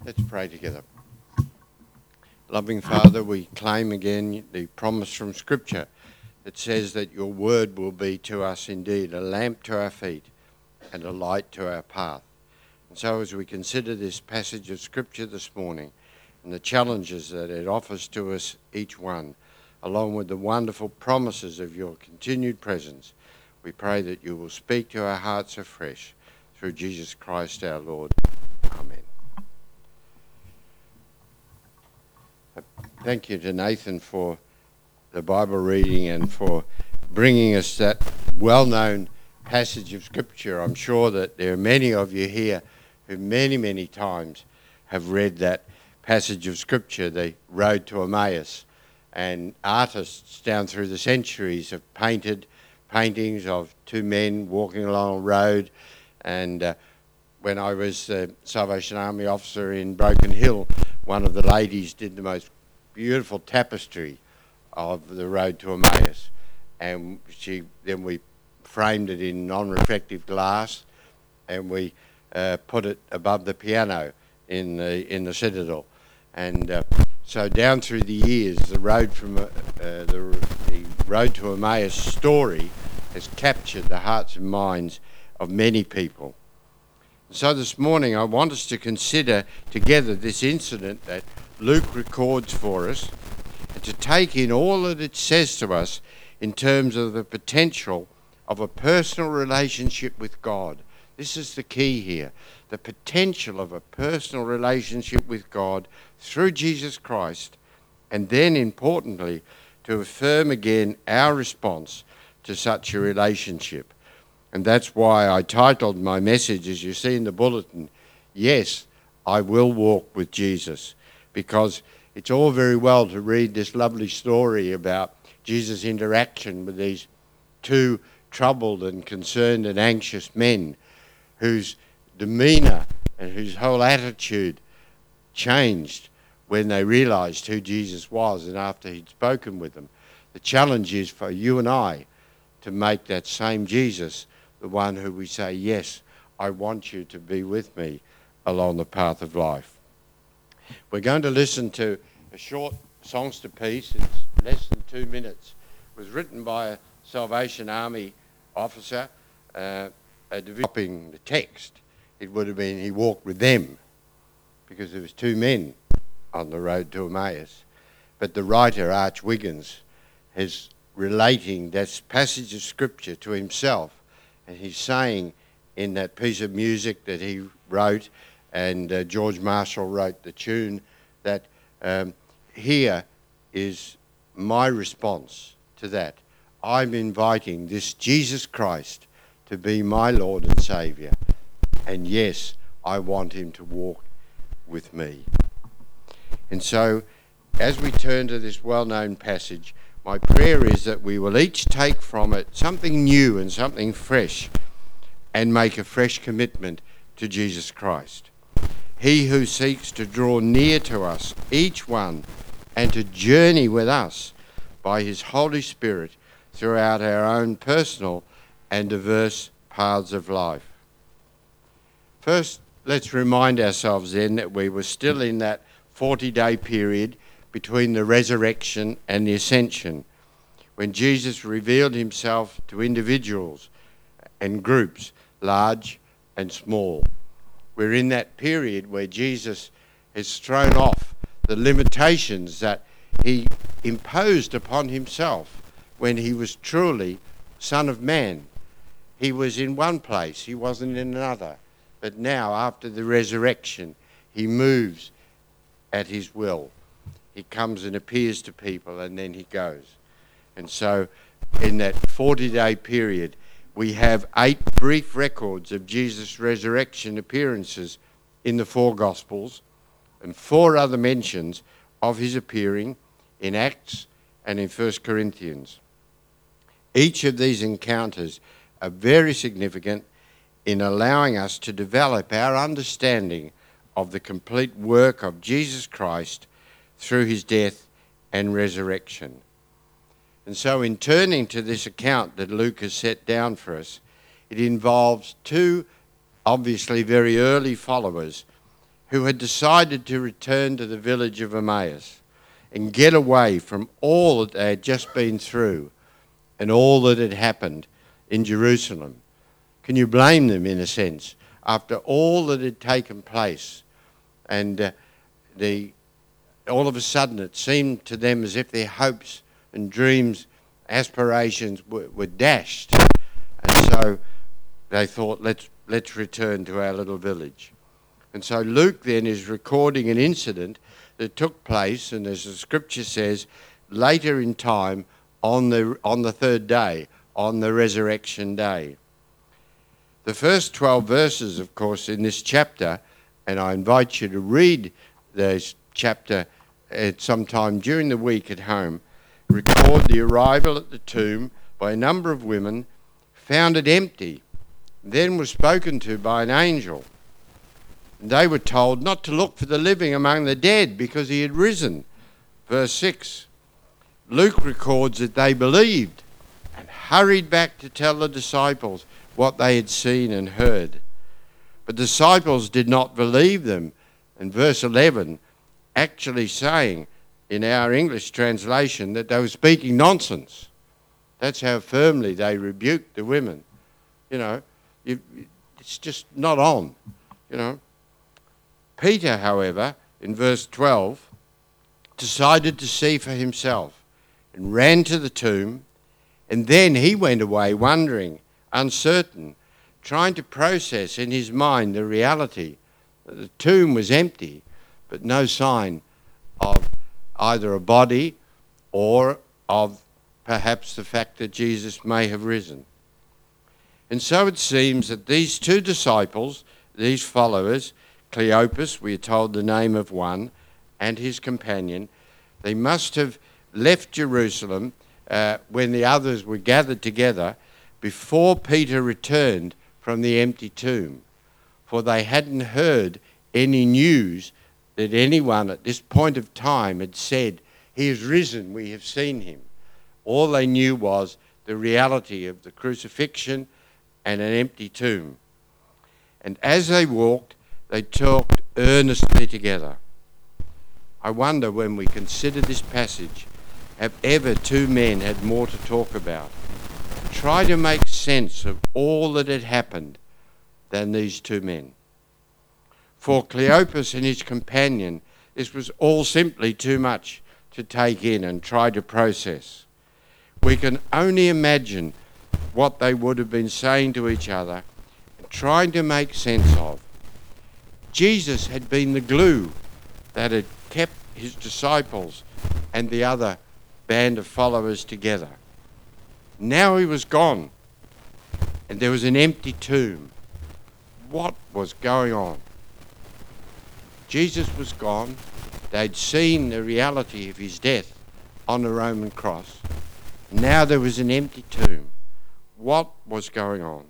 Let's pray together. Loving Father, we claim again the promise from Scripture that says that your word will be to us indeed a lamp to our feet and a light to our path. And so as we consider this passage of Scripture this morning and the challenges that it offers to us each one, along with the wonderful promises of your continued presence, we pray that you will speak to our hearts afresh through Jesus Christ our Lord. Amen. Thank you to Nathan for the Bible reading and for bringing us that well-known passage of Scripture. I'm sure that there are many of you here who many times have read that passage of Scripture, the Road to Emmaus. And artists down through the centuries have painted paintings of two men walking along a road. And when I was a Salvation Army officer in Broken Hill, one of the ladies did the most beautiful tapestry of the Road to Emmaus, and then we framed it in non-reflective glass, and we put it above the piano in the Citadel. And so down through the years, the Road to Emmaus story has captured the hearts and minds of many people. So this morning I want us to consider together this incident that Luke records for us, and to take in all that it says to us in terms of the potential of a personal relationship with God. This is the key here, the potential of a personal relationship with God through Jesus Christ, and then importantly to affirm again our response to such a relationship. And that's why I titled my message, as you see in the bulletin, Yes, I Will Walk with Jesus. Because it's all very well to read this lovely story about Jesus' interaction with these two troubled and concerned and anxious men whose demeanour and whose whole attitude changed when they realised who Jesus was and after he'd spoken with them. The challenge is for you and I to make that same Jesus the one who we say, yes, I want you to be with me along the path of life. We're going to listen to a short songster piece. It's less than 2 minutes. It was written by a Salvation Army officer, developing the text. It would have been, he walked with them, because there was two men on the road to Emmaus. But the writer, Arch Wiggins, is relating that passage of Scripture to himself. And he's saying in that piece of music that he wrote, and George Marshall wrote the tune, that here is my response to that. I'm inviting this Jesus Christ to be my Lord and Saviour. And yes, I want him to walk with me. And so, as we turn to this well-known passage, my prayer is that we will each take from it something new and something fresh and make a fresh commitment to Jesus Christ. He who seeks to draw near to us, each one, and to journey with us by his Holy Spirit throughout our own personal and diverse paths of life. First, let's remind ourselves then that we were still in that 40-day period between the resurrection and the ascension, when Jesus revealed himself to individuals and groups, large and small. We're in that period where Jesus has thrown off the limitations that he imposed upon himself when he was truly Son of Man. He was in one place, he wasn't in another. But now, after the resurrection, he moves at his will. He comes and appears to people, and then he goes. And so, in that 40-day period, we have 8 brief records of Jesus' resurrection appearances in the 4 Gospels, and 4 other mentions of his appearing in Acts and in 1 Corinthians. Each of these encounters are very significant in allowing us to develop our understanding of the complete work of Jesus Christ through his death and resurrection. And so in turning to this account that Luke has set down for us, it involves 2 obviously very early followers who had decided to return to the village of Emmaus and get away from all that they had just been through and all that had happened in Jerusalem. Can you blame them, in a sense, after all that had taken place? And all of a sudden it seemed to them as if their hopes and dreams, aspirations were dashed. And so they thought, let's return to our little village. And so Luke then is recording an incident that took place, and as the scripture says, later in time on the third day, on the resurrection day. The first 12 verses, of course, in this chapter, and I invite you to read this chapter at some time during the week at home, record the arrival at the tomb by a number of women, found it empty, then was spoken to by an angel. They were told not to look for the living among the dead because he had risen. Verse 6. Luke records that they believed and hurried back to tell the disciples what they had seen and heard. But the disciples did not believe them. And verse 11 actually saying in our English translation that they were speaking nonsense. That's how firmly they rebuked the women. It's just not on, Peter, however, in verse 12, decided to see for himself and ran to the tomb, and then he went away wondering, uncertain, trying to process in his mind the reality that the tomb was empty, but no sign of either a body or of perhaps the fact that Jesus may have risen. And so it seems that these two disciples, these followers, Cleopas, we are told the name of one, and his companion, they must have left Jerusalem when the others were gathered together before Peter returned from the empty tomb, for they hadn't heard any news that anyone at this point of time had said, "He is risen, we have seen him." All they knew was the reality of the crucifixion and an empty tomb. And as they walked, they talked earnestly together. I wonder, when we consider this passage, have ever two men had more to talk about, try to make sense of all that had happened, than these two men? For Cleopas and his companion, this was all simply too much to take in and try to process. We can only imagine what they would have been saying to each other, trying to make sense of. Jesus had been the glue that had kept his disciples and the other band of followers together. Now he was gone, and there was an empty tomb. What was going on? Jesus was gone. They'd seen the reality of his death on the Roman cross. Now there was an empty tomb. What was going on?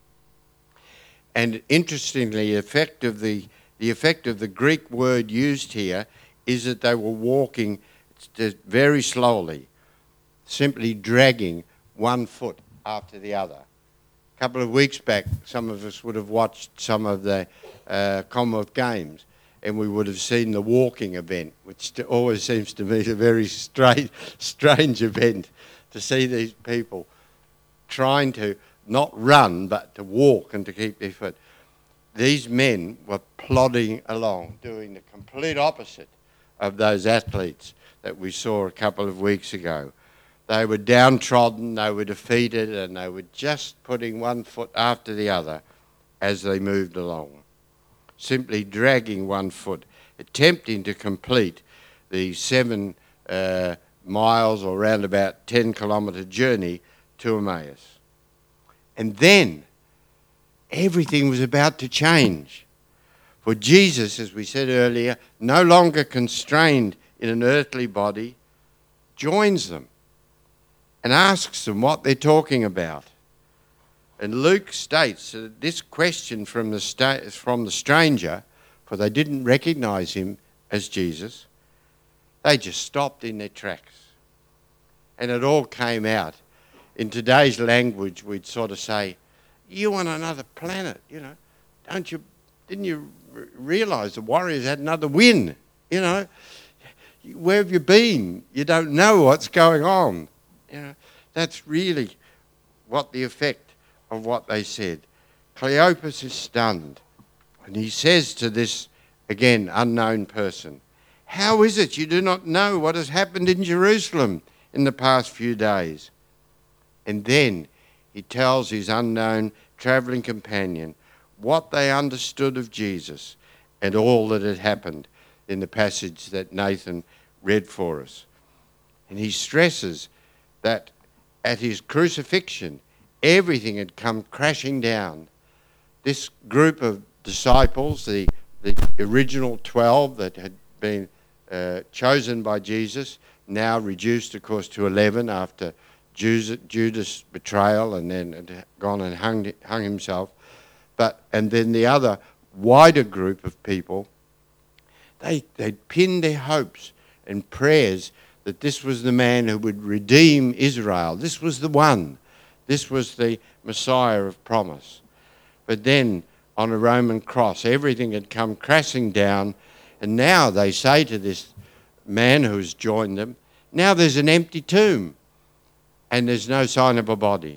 And interestingly, the effect of the Greek word used here is that they were walking very slowly, simply dragging one foot after the other. A couple of weeks back, some of us would have watched some of the Commonwealth Games, and we would have seen the walking event, which always seems to me a very strange event, to see these people trying to not run, but to walk and to keep their foot. These men were plodding along, doing the complete opposite of those athletes that we saw a couple of weeks ago. They were downtrodden, they were defeated, and they were just putting one foot after the other as they moved along, simply dragging one foot, attempting to complete the 7 miles or round about 10-kilometre journey to Emmaus. And then everything was about to change. For Jesus, as we said earlier, no longer constrained in an earthly body, joins them and asks them what they're talking about. And Luke states that this question from the stranger, for they didn't recognise him as Jesus, they just stopped in their tracks. And it all came out. In today's language, we'd sort of say, "You on another planet, don't you didn't you realise the Warriors had another win? You know, where have you been? You don't know what's going on. You know, that's really what the effect of what they said. Cleopas is stunned, and he says to this, again, unknown person, "How is it you do not know what has happened in Jerusalem in the past few days?" And then he tells his unknown travelling companion what they understood of Jesus and all that had happened in the passage that Nathan read for us. And he stresses that at his crucifixion, everything had come crashing down. This group of disciples, the original 12 that had been chosen by Jesus, now reduced, of course, to 11 after Judas' betrayal and then had gone and hung himself. And then the other wider group of people, they'd pinned their hopes and prayers that this was the man who would redeem Israel. This was the one. This was the Messiah of promise. But then on a Roman cross, everything had come crashing down, and now they say to this man who's joined them, now there's an empty tomb and there's no sign of a body.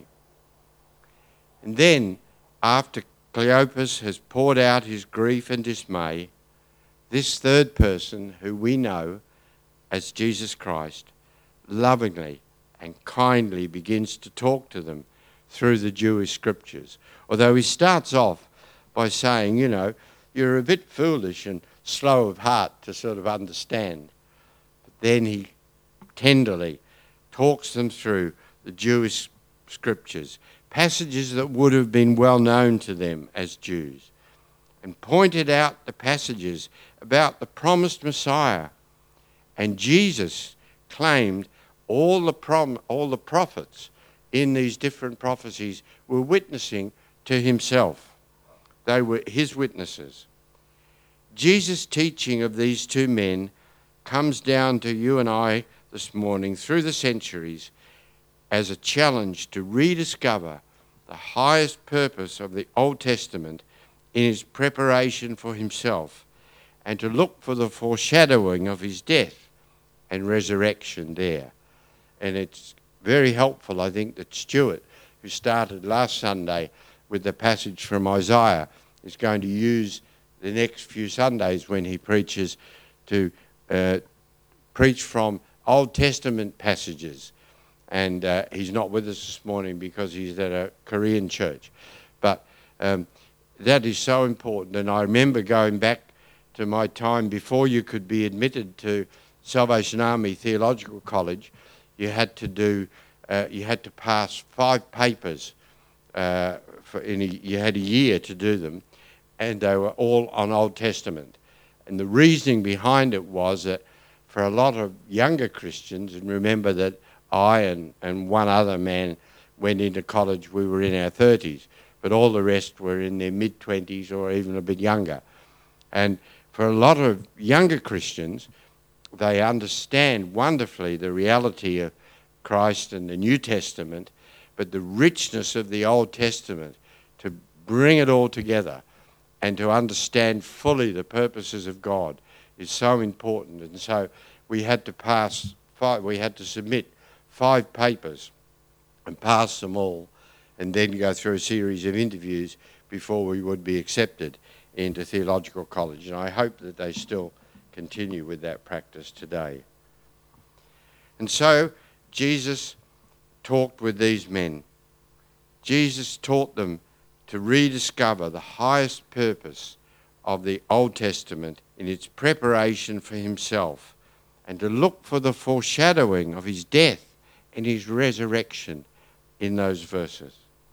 And then, after Cleopas has poured out his grief and dismay, this third person, who we know as Jesus Christ, lovingly and kindly begins to talk to them through the Jewish scriptures. Although he starts off by saying, you know, you're a bit foolish and slow of heart to sort of understand. But then he tenderly talks them through the Jewish scriptures, passages that would have been well known to them as Jews, and pointed out the passages about the promised Messiah. And Jesus claimed all the prophets in these different prophecies were witnessing to himself. They were his witnesses. Jesus' teaching of these two men comes down to you and I this morning through the centuries as a challenge to rediscover the highest purpose of the Old Testament in his preparation for himself, and to look for the foreshadowing of his death and resurrection there. And it's very helpful, I think, that Stuart, who started last Sunday with the passage from Isaiah, is going to use the next few Sundays when he preaches to preach from Old Testament passages. And he's not with us this morning because he's at a Korean church. But that is so important. And I remember going back to my time before you could be admitted to Salvation Army Theological College. You had to pass 5 papers. You had a year to do them, and they were all on Old Testament. And the reasoning behind it was that for a lot of younger Christians, and remember that I and one other man went into college, we were in our 30s, but all the rest were in their mid-20s or even a bit younger. And for a lot of younger Christians, they understand wonderfully the reality of Christ and the New Testament, but the richness of the Old Testament, to bring it all together and to understand fully the purposes of God, is so important. And so we had to submit 5 papers and pass them all, and then go through a series of interviews before we would be accepted into theological college. And I hope that they still continue with that practice today. And so Jesus talked with these men. Jesus taught them to rediscover the highest purpose of the Old Testament in its preparation for himself, and to look for the foreshadowing of his death and his resurrection in those verses.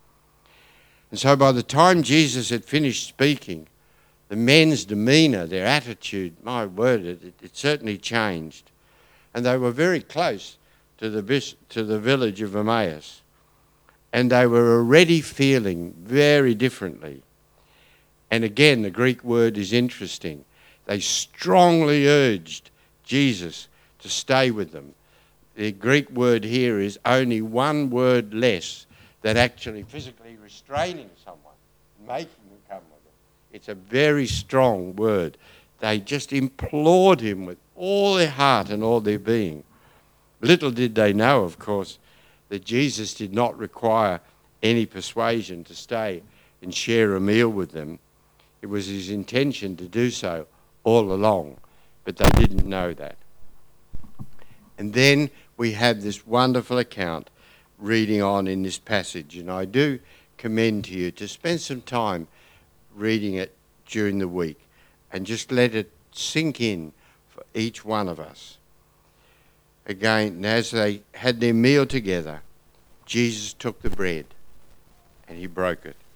And so by the time Jesus had finished speaking, the men's demeanour, their attitude, my word, it certainly changed. And they were very close to the village of Emmaus. And they were already feeling very differently. And again, the Greek word is interesting. They strongly urged Jesus to stay with them. The Greek word here is only one word less than actually physically restraining someone, making them come with them. It's a very strong word. They just implored him with all their heart and all their being. Little did they know, of course, that Jesus did not require any persuasion to stay and share a meal with them. It was his intention to do so all along, but they didn't know that. And then we have this wonderful account reading on in this passage, and I do commend to you to spend some time reading it during the week and just let it sink in for each one of us. Again, as they had their meal together, Jesus took the bread and he broke it.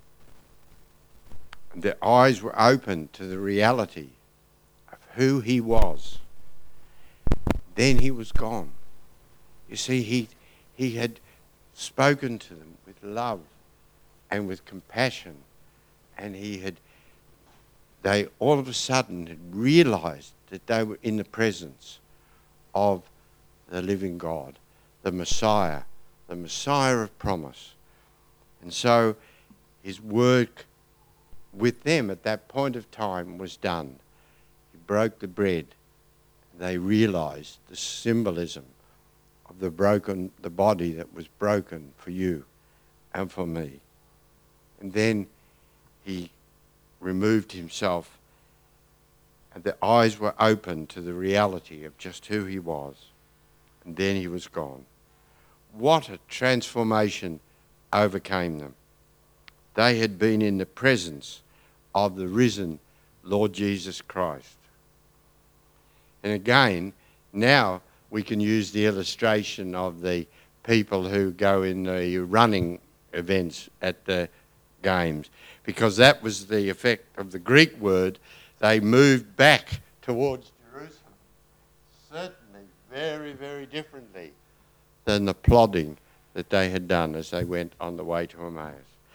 And their eyes were opened to the reality of who he was. Then he was gone. You see, he had spoken to them with love and with compassion, and they all of a sudden had realized that they were in the presence of the living God, the Messiah of promise. And so his work with them at that point of time was done. He broke the bread. They realized the symbolism of the body that was broken for you and for me. And then he removed himself, and the eyes were opened to the reality of just who he was. And then he was gone. What a transformation overcame them. They had been in the presence of the risen Lord Jesus Christ. And again, now we can use the illustration of the people who go in the running events at the games, because that was the effect of the Greek word. They moved back towards Jerusalem, certainly very, very differently than the plodding that they had done as they went on the way to Emmaus.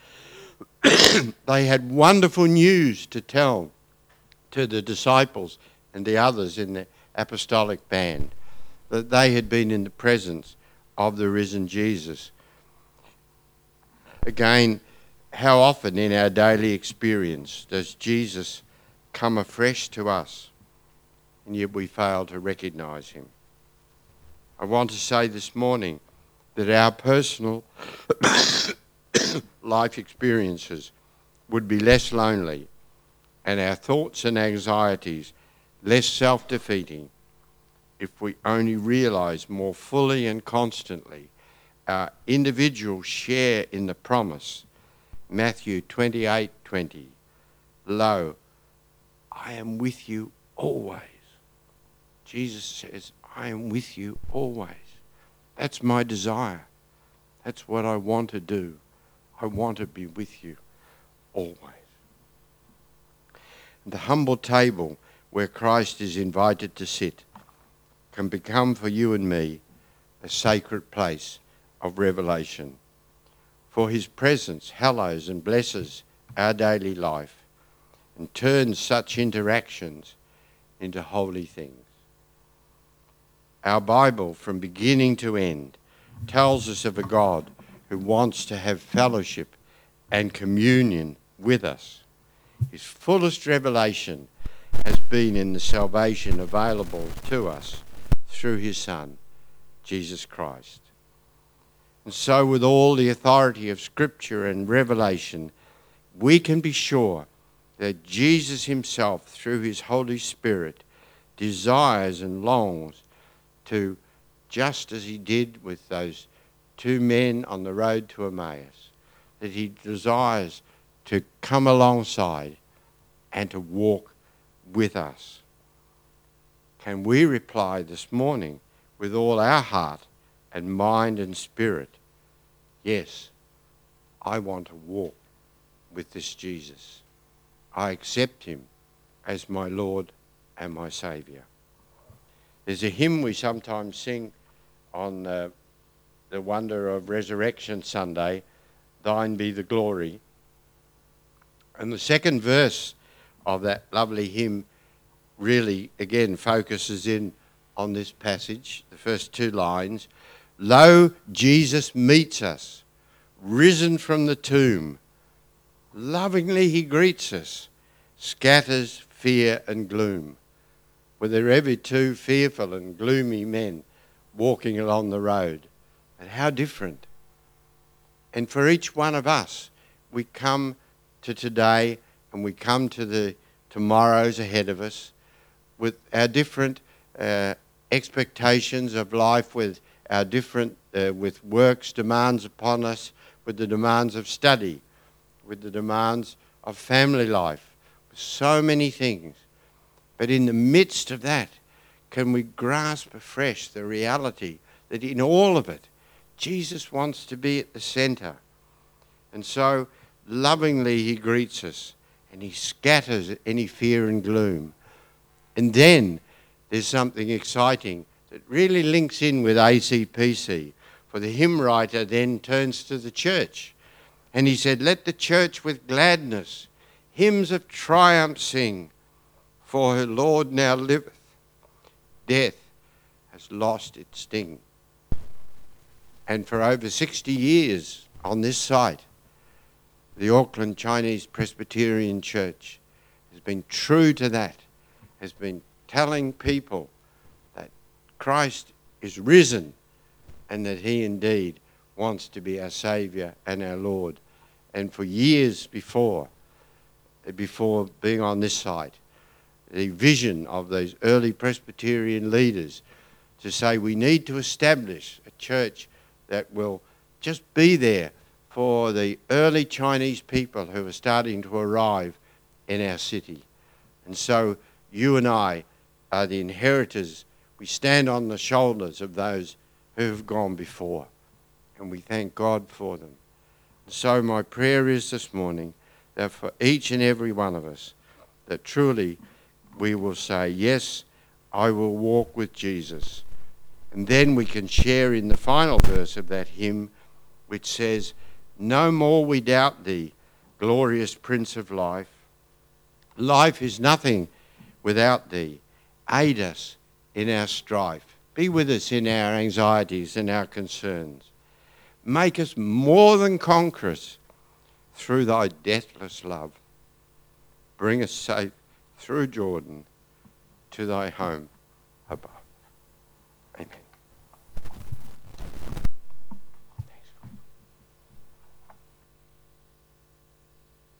They had wonderful news to tell to the disciples and the others in the apostolic band, that they had been in the presence of the risen Jesus. Again, how often in our daily experience does Jesus come afresh to us, and yet we fail to recognize him? I want to say this morning that our personal life experiences would be less lonely, and our thoughts and anxieties less self-defeating, if we only realize more fully and constantly our individual share in the promise. Matthew 28:20. Lo, I am with you always. Jesus says, I am with you always. That's my desire. That's what I want to do. I want to be with you always. The humble table where Christ is invited to sit can become for you and me a sacred place of revelation. For his presence hallows and blesses our daily life and turns such interactions into holy things. Our Bible, from beginning to end, tells us of a God who wants to have fellowship and communion with us. His fullest revelation has been in the salvation available to us through his Son, Jesus Christ. And so with all the authority of Scripture and revelation, we can be sure that Jesus himself, through his Holy Spirit, desires and longs to, just as he did with those two men on the road to Emmaus, that he desires to come alongside and to walk with us. Can we reply this morning with all our heart and mind and spirit, yes, I want to walk with this Jesus. I accept him as my Lord and my Saviour. There's a hymn we sometimes sing on the wonder of Resurrection Sunday, Thine be the glory. And the second verse of that lovely hymn really, again, focuses in on this passage, the first two lines. Lo, Jesus meets us, risen from the tomb. Lovingly he greets us scatters fear and gloom. Were there ever two fearful and gloomy men walking along the road? And how different. And for each one of us, we come to today and we come to the tomorrows ahead of us with our different expectations of life, with our different, with work's demands upon us, with the demands of study, with the demands of family life, with so many things. But in the midst of that, can we grasp afresh the reality that in all of it, Jesus wants to be at the centre. And so lovingly he greets us and he scatters any fear and gloom. And then there's something exciting that really links in with ACPC. For the hymn writer then turns to the church and he said, "Let the church with gladness hymns of triumph sing, for her Lord now liveth. Death has lost its sting." And for over 60 years on this site, the Auckland Chinese Presbyterian Church has been true to that, has been telling people that Christ is risen and that he indeed wants to be our Saviour and our Lord. And for years before being on this site, the vision of those early Presbyterian leaders to say we need to establish a church that will just be there for the early Chinese people who are starting to arrive in our city. And so you and I are the inheritors. We stand on the shoulders of those who have gone before, and we thank God for them. And so my prayer is this morning that for each and every one of us, that truly we will say, yes, I will walk with Jesus. And then we can share in the final verse of that hymn, which says, "No more we doubt thee, glorious Prince of life. Life is nothing without thee. Aid us in our strife. Be with us in our anxieties and our concerns. Make us more than conquerors through thy deathless love. Bring us safe through Jordan to thy home above."